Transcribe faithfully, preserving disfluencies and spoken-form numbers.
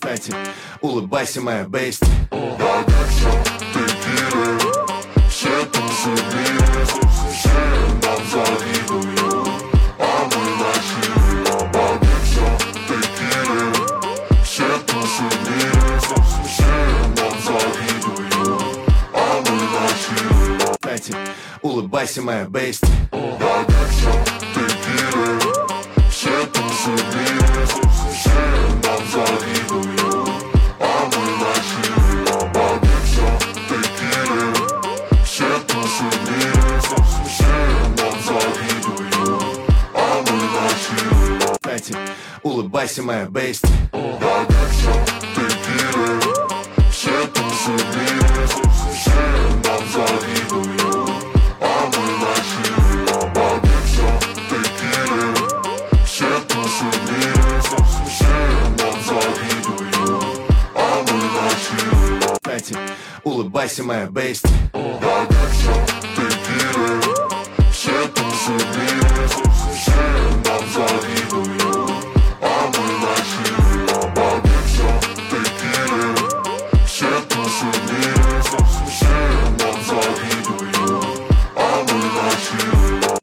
Кстати, улыбайся, моя бейст. Богаче, текилы, все тусы в мире, все нам завидуют, а мы начали. Богаче, текилы, все тусы в мире, все нам завидуют, а мы начали. Кстати, улыбайся, моя бейст. Богаче, текилы, все тусы в мире, все нам завидуют, а мы начали. Богаче, текилы, все тусы в мире, все нам завидуют, а мы начали. Кстати, улыбайся, моя бейст. Богаче, текилы, все тусы в мире, все нам завидуют, а мы начали. Богаче, текилы, все тусы в мире, все нам завидуют, а мы начали. Кстати, улыбайся, моя бейст. Богаче, текилы, все тусы в мире, все нам завидуют, а мы начали. Богаче, текилы, все тусы в мире.